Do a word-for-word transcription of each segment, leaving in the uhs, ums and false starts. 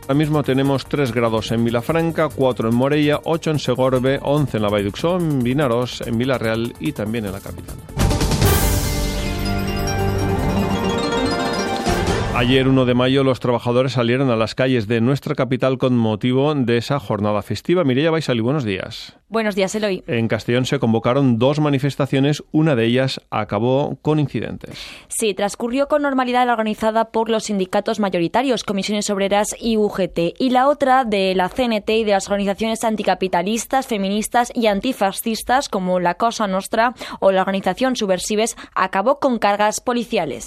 Ahora mismo tenemos tres grados en Vilafranca, cuatro en Morella, ocho en Segorbe, once en la Vall d'Uixó, en Vinaros, en Villarreal y también en la capital. Ayer, uno de mayo, los trabajadores salieron a las calles de nuestra capital con motivo de esa jornada festiva. Mireia Baisali, buenos días. Buenos días, Eloy. En Castellón se convocaron dos manifestaciones, una de ellas acabó con incidentes. Sí, transcurrió con normalidad la organizada por los sindicatos mayoritarios, Comisiones Obreras y U G T, y la otra de la C N T y de las organizaciones anticapitalistas, feministas y antifascistas como la Cosa Nostra o la organización Subversives, acabó con cargas policiales.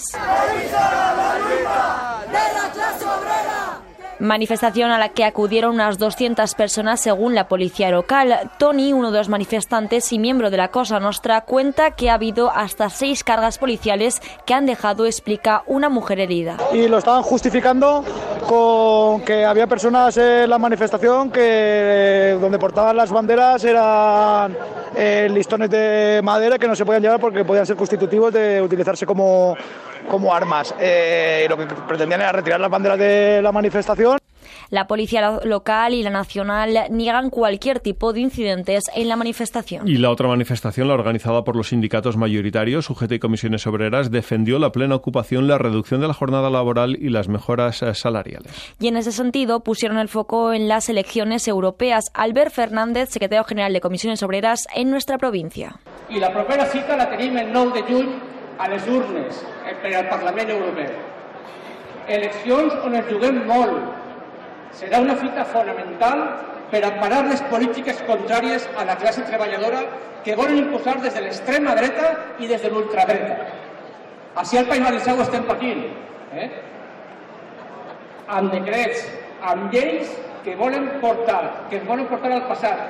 Manifestación a la que acudieron unas doscientas personas según la policía local. Tony, uno de los manifestantes y miembro de la Cosa Nostra, cuenta que ha habido hasta seis cargas policiales que han dejado, explica, una mujer herida. Y lo estaban justificando con que había personas en la manifestación que donde portaban las banderas eran eh, listones de madera que no se podían llevar porque podían ser constitutivos de utilizarse como, como armas. Eh, y lo que pretendían era retirar las banderas de la manifestación. La policía local y la nacional niegan cualquier tipo de incidentes en la manifestación. Y la otra manifestación, la organizada por los sindicatos mayoritarios, U G T y Comisiones Obreras, defendió la plena ocupación, la reducción de la jornada laboral y las mejoras salariales. Y en ese sentido pusieron el foco en las elecciones europeas. Albert Fernández, secretario general de Comisiones Obreras en nuestra provincia. I la propera cita la tenim el nou de juny a les urnes per al Parlament Europeu. Eleccions on ens juguem molt. Serà una fita fonamental per a parar les polítiques contràries a la classe treballadora que volen imposar des de l'extrema dreta i des de l'ultradreta. Així al País Valencià ho estem patint, eh? amb decrets, amb lleis que volen portar, que ens volen portar al passat.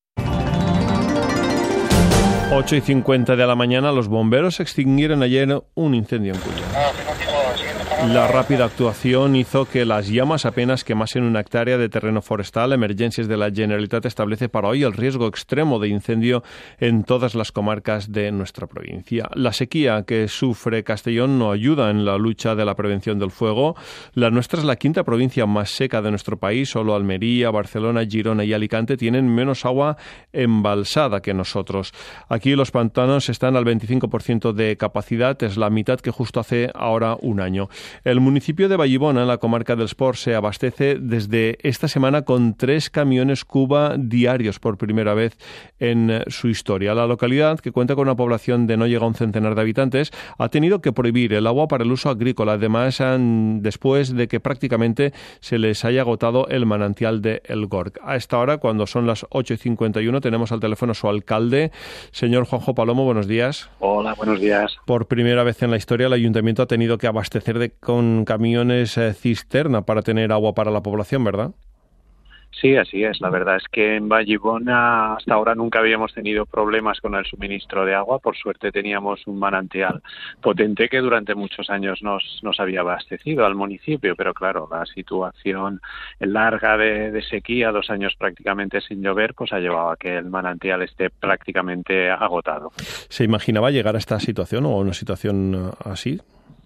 ocho y cincuenta de la mañana, los bomberos extinguieron ayer un incendio en Culla. La rápida actuación hizo que las llamas apenas quemasen una hectárea de terreno forestal. Emergencias de la Generalitat establece para hoy el riesgo extremo de incendio en todas las comarcas de nuestra provincia. La sequía que sufre Castellón no ayuda en la lucha de la prevención del fuego. La nuestra es la quinta provincia más seca de nuestro país. Solo Almería, Barcelona, Girona y Alicante tienen menos agua embalsada que nosotros. Aquí los pantanos están al veinticinco por ciento de capacidad, es la mitad que justo hace ahora un año. El municipio de Vallibona, en la comarca del Esport, se abastece desde esta semana con tres camiones Cuba diarios por primera vez en su historia. La localidad, que cuenta con una población de no llega a un centenar de habitantes, ha tenido que prohibir el agua para el uso agrícola, además después de que prácticamente se les haya agotado el manantial de El Gorg. A esta hora, cuando son las ocho y cincuenta y uno, tenemos al teléfono a su alcalde, señor Juanjo Palomo. Buenos días. Hola, buenos días. Por primera vez en la historia, el ayuntamiento ha tenido que abastecer de con camiones eh, cisterna para tener agua para la población, ¿verdad? Sí, así es. La verdad es que en Vallibona hasta ahora nunca habíamos tenido problemas con el suministro de agua. Por suerte teníamos un manantial potente que durante muchos años nos, nos había abastecido al municipio, pero claro, la situación larga de, de sequía, dos años prácticamente sin llover, pues ha llevado a que el manantial esté prácticamente agotado. ¿Se imaginaba llegar a esta situación o a una situación así?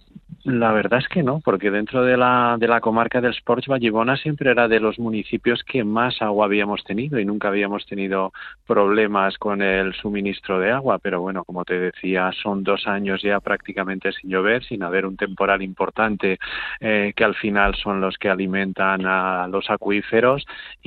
La verdad es que no, porque dentro de la de la comarca del Sports, Vallibona siempre era de los municipios que más agua habíamos tenido y nunca habíamos tenido problemas con el suministro de agua, pero bueno, como te decía, son dos años ya prácticamente sin llover, sin haber un temporal importante eh, que al final son los que alimentan a los acuíferos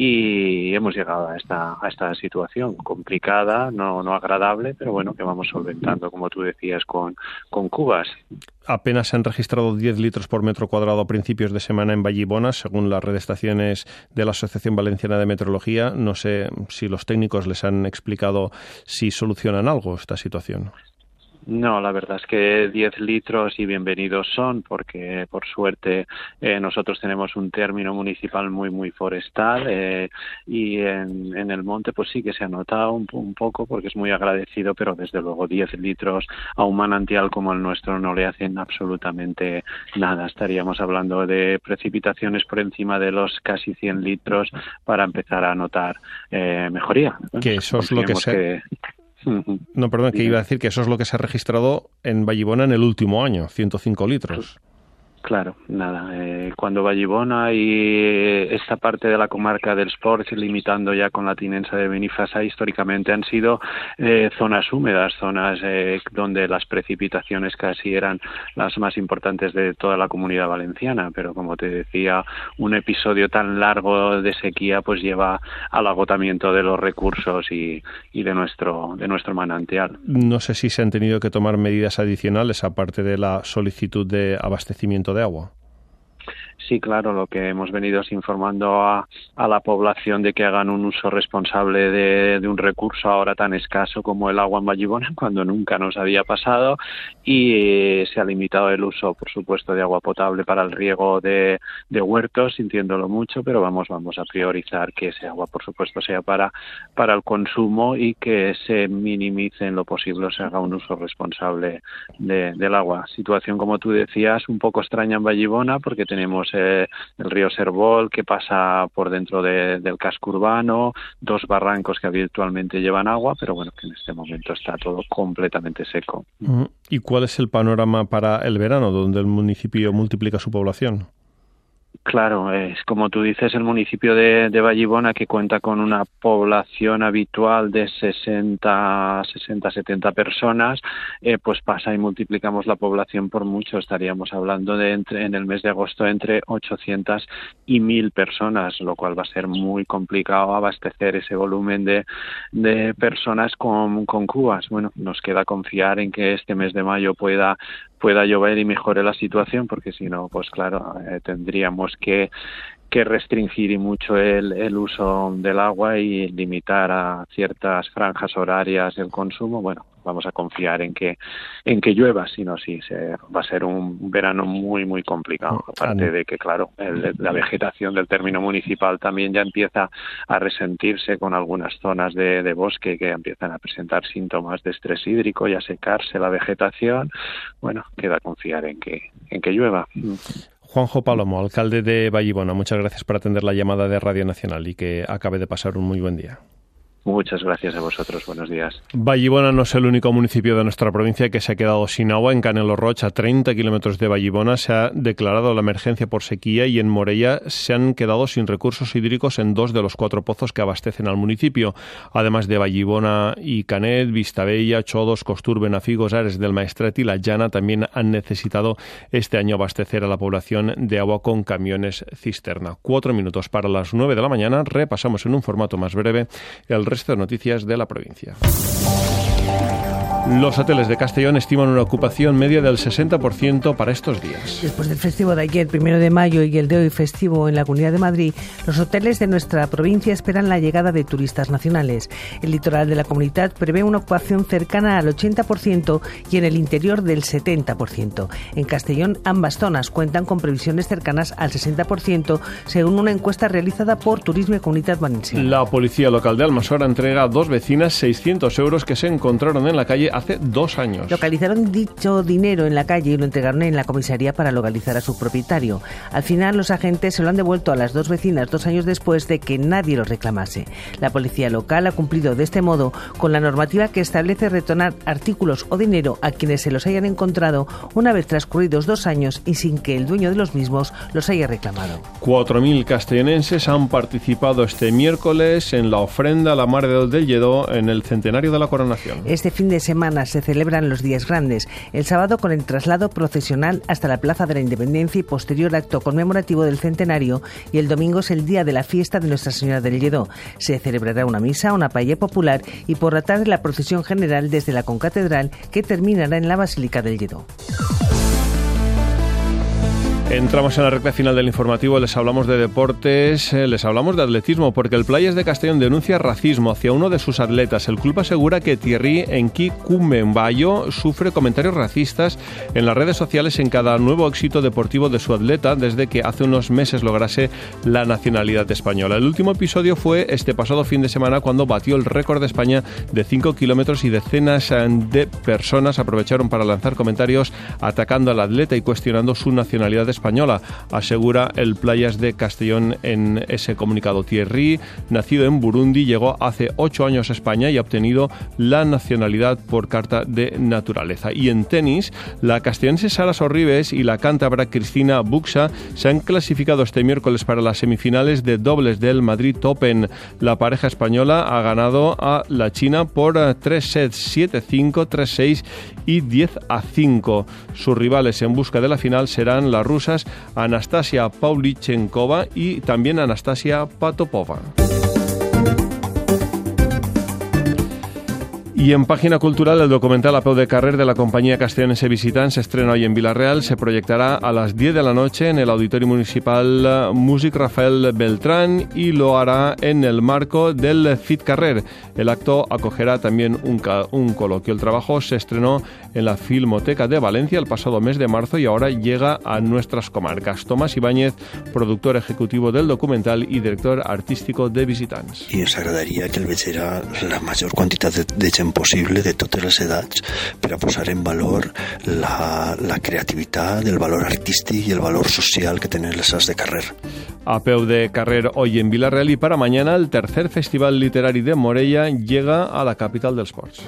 y hemos llegado a esta a esta situación complicada, no no agradable, pero bueno, que vamos solventando, como tú decías, con, con cubas. Apenas se han registrado diez litros por metro cuadrado a principios de semana en Vallibona, según las redestaciones de la Asociación Valenciana de Meteorología. No sé si los técnicos les han explicado si solucionan algo esta situación. No, la verdad es que diez litros y bienvenidos son, porque por suerte eh, nosotros tenemos un término municipal muy muy forestal eh, y en, en el monte pues sí que se ha notado un, un poco porque es muy agradecido, pero desde luego diez litros a un manantial como el nuestro no le hacen absolutamente nada. Estaríamos hablando de precipitaciones por encima de los casi cien litros para empezar a notar eh, mejoría. Que eso es lo que se... Que... No, perdón, que iba a decir que eso es lo que se ha registrado en Vallibona en el último año, ciento cinco litros. Claro, nada. Eh, cuando Vallibona y esta parte de la comarca del Sports, limitando ya con la tinença de Benifazá, históricamente han sido eh, zonas húmedas, zonas eh, donde las precipitaciones casi eran las más importantes de toda la Comunidad Valenciana. Pero como te decía, un episodio tan largo de sequía pues lleva al agotamiento de los recursos y, y de nuestro de nuestro manantial. No sé si se han tenido que tomar medidas adicionales aparte de la solicitud de abastecimiento de agua. Sí, claro, lo que hemos venido es informando a, a la población de que hagan un uso responsable de, de un recurso ahora tan escaso como el agua en Vallibona, cuando nunca nos había pasado, y eh, se ha limitado el uso, por supuesto, de agua potable para el riego de, de huertos, sintiéndolo mucho, pero vamos vamos a priorizar que ese agua, por supuesto, sea para, para el consumo y que se minimice en lo posible, o se haga un uso responsable de, del agua. Situación, como tú decías, un poco extraña en Vallibona, porque tenemos Eh, el río Serbol, que pasa por dentro de, del casco urbano, dos barrancos que habitualmente llevan agua, pero bueno, que en este momento está todo completamente seco. ¿Y cuál es el panorama para el verano, donde el municipio multiplica su población? Claro, es como tú dices, el municipio de, de Vallibona, que cuenta con una población habitual de sesenta, setenta personas, eh, pues pasa y multiplicamos la población por mucho. Estaríamos hablando de entre, en el mes de agosto entre ochocientas y mil personas, lo cual va a ser muy complicado abastecer ese volumen de, de personas con, con cubas. Bueno, nos queda confiar en que este mes de mayo pueda pueda llover y mejore la situación, porque si no, pues claro, eh, tendríamos que, que restringir y mucho el, el uso del agua y limitar a ciertas franjas horarias el consumo. Bueno, vamos a confiar en que en que llueva, si no, sí, se, va a ser un verano muy, muy complicado. Aparte de que, claro, el, la vegetación del término municipal también ya empieza a resentirse con algunas zonas de, de bosque que empiezan a presentar síntomas de estrés hídrico y a secarse la vegetación. Bueno, queda confiar en que en que llueva. Juanjo Palomo, alcalde de Vallibona, muchas gracias por atender la llamada de Radio Nacional y que acabe de pasar un muy buen día. Muchas gracias a vosotros. Buenos días. Vallibona no es el único municipio de nuestra provincia que se ha quedado sin agua. En Canelo Roig, a treinta kilómetros de Vallibona, se ha declarado la emergencia por sequía y en Morella se han quedado sin recursos hídricos en dos de los cuatro pozos que abastecen al municipio. Además de Vallibona y Canet, Vistabella, Chodos, Costur, Benafigos, Ares del Maestret y La Llana también han necesitado este año abastecer a la población de agua con camiones cisterna. Cuatro minutos para las nueve de la mañana. Repasamos en un formato más breve el resto de noticias de la provincia. Los hoteles de Castellón estiman una ocupación media del sesenta por ciento para estos días. Después del festivo de ayer, primero de mayo, y el de hoy festivo en la Comunidad de Madrid, los hoteles de nuestra provincia esperan la llegada de turistas nacionales. El litoral de la comunidad prevé una ocupación cercana al ochenta por ciento y en el interior del setenta por ciento. En Castellón, ambas zonas cuentan con previsiones cercanas al sesenta por ciento, según una encuesta realizada por Turisme y Comunitat Valenciana. La policía local de Almassora entrega a dos vecinas seiscientos euros que se encontraron en la calle hace dos años. Localizaron dicho dinero en la calle y lo entregaron en la comisaría para localizar a su propietario. Al final, los agentes se lo han devuelto a las dos vecinas dos años después de que nadie lo reclamase. La policía local ha cumplido de este modo con la normativa que establece retornar artículos o dinero a quienes se los hayan encontrado una vez transcurridos dos años y sin que el dueño de los mismos los haya reclamado. cuatro mil castellonenses han participado este miércoles en la ofrenda a la Mare del Lledó en el centenario de la coronación. Este fin de semana se celebran los días grandes, el sábado con el traslado procesional hasta la Plaza de la Independencia y posterior acto conmemorativo del centenario, y el domingo es el día de la fiesta de Nuestra Señora del Lledó. Se celebrará una misa, una paella popular y por la tarde la procesión general desde la concatedral, que terminará en la Basílica del Lledó. Entramos en la recta final del informativo, les hablamos de deportes, les hablamos de atletismo, porque el Playas de Castellón denuncia racismo hacia uno de sus atletas. El club asegura que Thierry Enki Kumembayo sufre comentarios racistas en las redes sociales en cada nuevo éxito deportivo de su atleta desde que hace unos meses lograse la nacionalidad española. El último episodio fue este pasado fin de semana, cuando batió el récord de España de cinco kilómetros y decenas de personas aprovecharon para lanzar comentarios atacando al atleta y cuestionando su nacionalidad española española, asegura el Playas de Castellón en ese comunicado. Thierry, nacido en Burundi, llegó hace ocho años a España y ha obtenido la nacionalidad por carta de naturaleza. Y en tenis, la castellonense Sara Sorribes y la cántabra Cristina Buxa se han clasificado este miércoles para las semifinales de dobles del Madrid Open. La pareja española ha ganado a la China por tres sets, siete cinco, tres seis y diez a cinco. Sus rivales en busca de la final serán las rusas Anastasia Pavlyuchenkova y también Anastasia Patopova. Y en Página Cultural, el documental A peu de carrer de la compañía castellonense Visitants se estrena hoy en Vila-real. Se proyectará a las diez de la noche en el Auditorio Municipal Músic Rafael Beltrán y lo hará en el marco del Fit Carrer. El acto acogerá también un, un coloquio. El trabajo se estrenó en la Filmoteca de Valencia el pasado mes de marzo y ahora llega a nuestras comarcas. Tomás Ibáñez, productor ejecutivo del documental y director artístico de Visitants. I ens agradaria que el veiera la major quantitat de, de gent possible de totes les edats per a posar en valor la, la creativitat, el valor artístic i el valor social que tenen les arts de carrer. A peu de carrer hoy en Vila-real y para mañana el tercer Festival Literari de Morella llega a la capital dels Ports.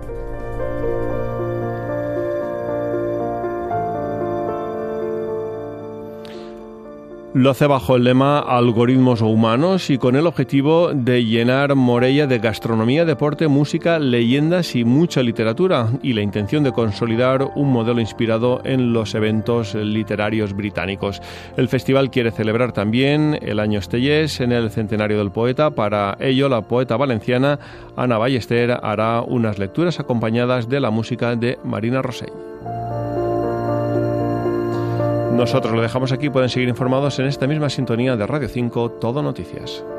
Lo hace bajo el lema Algoritmos o Humanos y con el objetivo de llenar Morella de gastronomía, deporte, música, leyendas y mucha literatura, y la intención de consolidar un modelo inspirado en los eventos literarios británicos. El festival quiere celebrar también el Año Estellés en el centenario del poeta. Para ello, la poeta valenciana Ana Ballester hará unas lecturas acompañadas de la música de Marina Rosell. Nosotros lo dejamos aquí. Pueden seguir informados en esta misma sintonía de Radio cinco, Todo Noticias.